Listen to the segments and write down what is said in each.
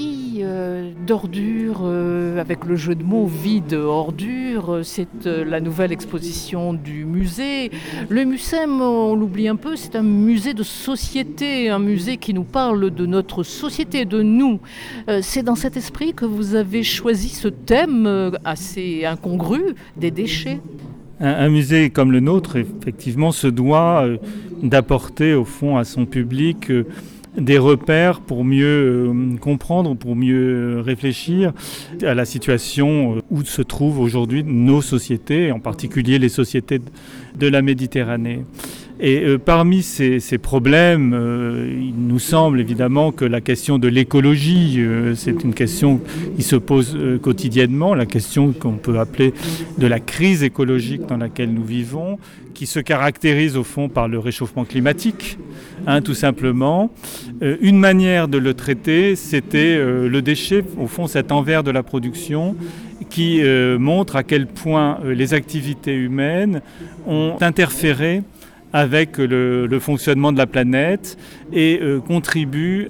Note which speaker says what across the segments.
Speaker 1: vie d'ordures, avec le jeu de mots vide ordures, c'est la nouvelle exposition du musée. Le MUSEM, on l'oublie un peu, c'est un musée de société, un musée qui nous parle de notre société, de nous. C'est dans cet esprit que vous avez choisi ce thème assez incongru des déchets.
Speaker 2: Un musée comme le nôtre, effectivement, se doit d'apporter au fond à son public des repères pour mieux comprendre, pour mieux réfléchir à la situation où se trouvent aujourd'hui nos sociétés, en particulier les sociétés de la Méditerranée. Et parmi ces problèmes, il nous semble évidemment que la question de l'écologie, c'est une question qui se pose quotidiennement, la question qu'on peut appeler de la crise écologique dans laquelle nous vivons, qui se caractérise au fond par le réchauffement climatique, tout simplement. Une manière de le traiter, c'était le déchet, au fond cet envers de la production, qui montre à quel point les activités humaines ont interféré avec le fonctionnement de la planète et contribue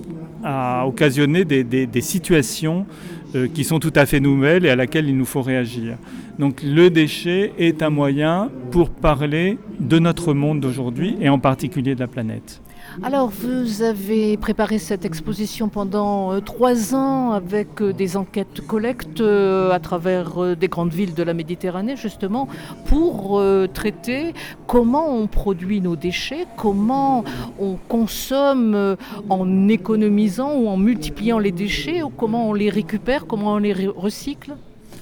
Speaker 2: à occasionner des situations qui sont tout à fait nouvelles et à laquelle il nous faut réagir. Donc le déchet est un moyen pour parler de notre monde d'aujourd'hui et en particulier de la planète.
Speaker 1: Alors, vous avez préparé cette exposition pendant 3 ans avec des enquêtes collectes à travers des grandes villes de la Méditerranée, justement, pour traiter comment on produit nos déchets, comment on consomme en économisant ou en multipliant les déchets, ou comment on les récupère, comment on les recycle.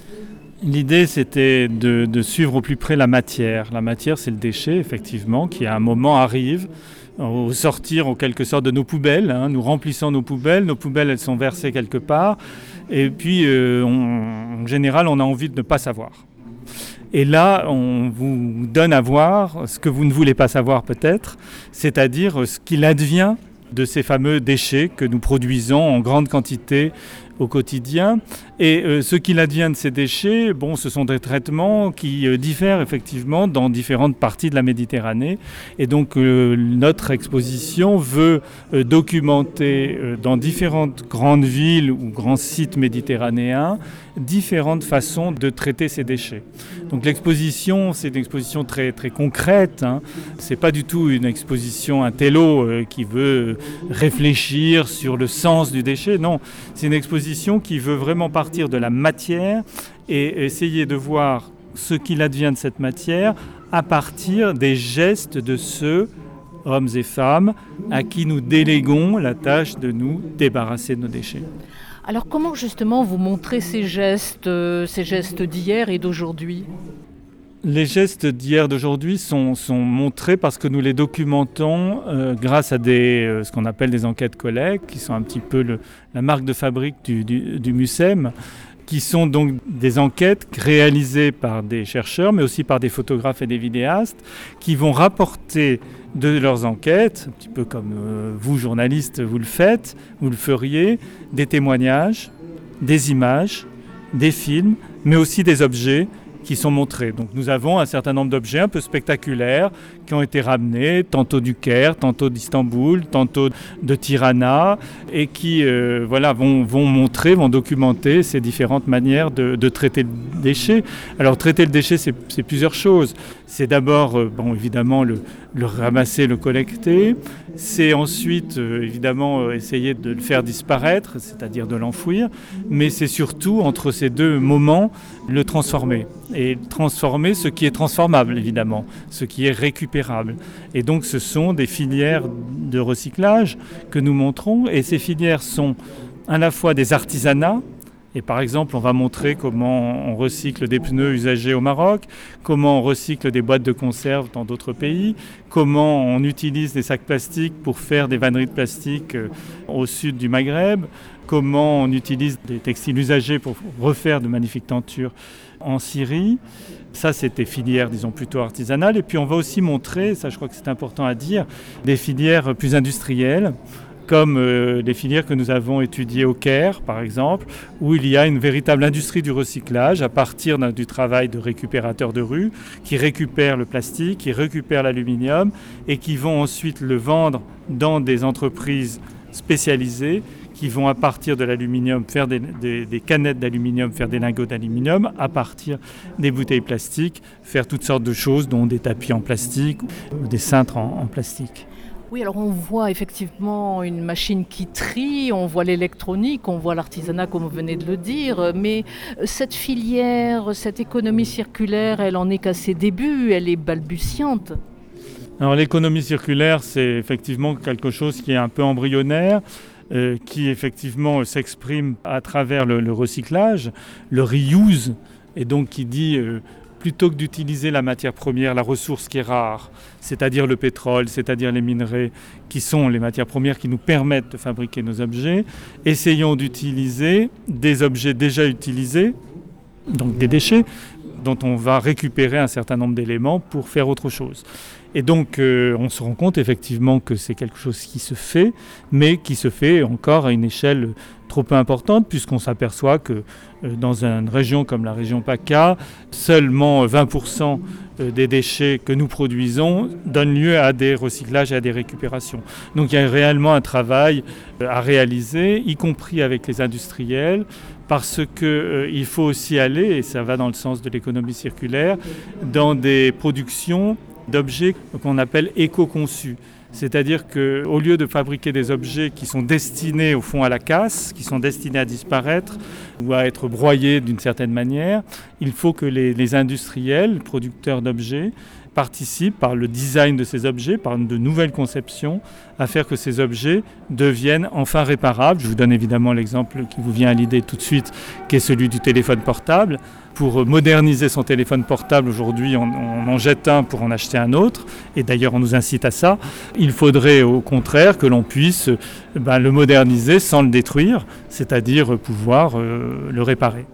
Speaker 2: L'idée, c'était de suivre au plus près la matière. La matière, c'est le déchet, effectivement, qui à un moment arrive au sortir en quelque sorte de nos poubelles. Nous remplissons nos poubelles, elles sont versées quelque part, et puis en général, on a envie de ne pas savoir. Et là, on vous donne à voir ce que vous ne voulez pas savoir peut-être, c'est-à-dire ce qu'il advient de ces fameux déchets que nous produisons en grande quantité au quotidien. Et ce qu'il advient de ces déchets, ce sont des traitements qui diffèrent effectivement dans différentes parties de la Méditerranée. Et donc notre exposition veut documenter dans différentes grandes villes ou grands sites méditerranéens différentes façons de traiter ces déchets. Donc l'exposition, c'est une exposition très, très concrète. C'est pas du tout une exposition intello qui veut réfléchir sur le sens du déchet. Non, c'est une exposition qui veut vraiment partir de la matière et essayer de voir ce qu'il advient de cette matière à partir des gestes de ceux, hommes et femmes, à qui nous déléguons la tâche de nous débarrasser de nos déchets.
Speaker 1: Alors comment justement vous montrez ces gestes d'hier et d'aujourd'hui ?
Speaker 2: Les gestes d'hier et d'aujourd'hui sont montrés parce que nous les documentons grâce à ce qu'on appelle des enquêtes collectes, qui sont un petit peu la marque de fabrique du MUSEM, qui sont donc des enquêtes réalisées par des chercheurs, mais aussi par des photographes et des vidéastes, qui vont rapporter de leurs enquêtes, un petit peu comme vous, journalistes, vous le feriez, des témoignages, des images, des films, mais aussi des objets qui sont montrés. Donc nous avons un certain nombre d'objets un peu spectaculaires qui ont été ramenés, tantôt du Caire, tantôt d'Istanbul, tantôt de Tirana, et qui vont montrer, vont documenter ces différentes manières de traiter le déchet. Alors traiter le déchet, c'est plusieurs choses. C'est d'abord, évidemment, le ramasser, le collecter. C'est ensuite, évidemment, essayer de le faire disparaître, c'est-à-dire de l'enfouir. Mais c'est surtout, entre ces deux moments, le transformer. Et transformer ce qui est transformable, évidemment, ce qui est récupérable. Et donc, ce sont des filières de recyclage que nous montrons. Et ces filières sont à la fois des artisanats. Et par exemple, on va montrer comment on recycle des pneus usagés au Maroc, comment on recycle des boîtes de conserve dans d'autres pays, comment on utilise des sacs plastiques pour faire des vanneries de plastique au sud du Maghreb, comment on utilise des textiles usagés pour refaire de magnifiques tentures en Syrie. Ça, c'est des filières, disons, plutôt artisanales. Et puis, on va aussi montrer, ça je crois que c'est important à dire, des filières plus industrielles, comme les filières que nous avons étudiées au Caire, par exemple, où il y a une véritable industrie du recyclage à partir du travail de récupérateurs de rue qui récupèrent le plastique, qui récupèrent l'aluminium et qui vont ensuite le vendre dans des entreprises spécialisées qui vont à partir de l'aluminium faire des canettes d'aluminium, faire des lingots d'aluminium, à partir des bouteilles plastiques, faire toutes sortes de choses, dont des tapis en plastique ou des cintres en plastique.
Speaker 1: Oui, alors on voit effectivement une machine qui trie, on voit l'électronique, on voit l'artisanat comme vous venez de le dire, mais cette filière, cette économie circulaire, elle en est qu'à ses débuts, elle est balbutiante.
Speaker 2: Alors l'économie circulaire, c'est effectivement quelque chose qui est un peu embryonnaire, qui effectivement s'exprime à travers le recyclage, le reuse, et donc qui dit plutôt que d'utiliser la matière première, la ressource qui est rare, c'est-à-dire le pétrole, c'est-à-dire les minerais, qui sont les matières premières qui nous permettent de fabriquer nos objets, essayons d'utiliser des objets déjà utilisés, donc des déchets, dont on va récupérer un certain nombre d'éléments pour faire autre chose. Et donc on se rend compte effectivement que c'est quelque chose qui se fait, mais qui se fait encore à une échelle trop peu importante, puisqu'on s'aperçoit que dans une région comme la région PACA, seulement 20% des déchets que nous produisons donnent lieu à des recyclages et à des récupérations. Donc il y a réellement un travail à réaliser, y compris avec les industriels, parce qu'il faut aussi aller, et ça va dans le sens de l'économie circulaire, dans des productions d'objets qu'on appelle éco-conçus. C'est-à-dire qu'au lieu de fabriquer des objets qui sont destinés au fond à la casse, qui sont destinés à disparaître ou à être broyés d'une certaine manière, il faut que les industriels, producteurs d'objets, participent par le design de ces objets, par de nouvelles conceptions, à faire que ces objets deviennent enfin réparables. Je vous donne évidemment l'exemple qui vous vient à l'idée tout de suite, qui est celui du téléphone portable. Pour moderniser son téléphone portable, aujourd'hui, on en jette un pour en acheter un autre, et d'ailleurs on nous incite à ça. Il faudrait au contraire que l'on puisse le moderniser sans le détruire, c'est-à-dire pouvoir le réparer.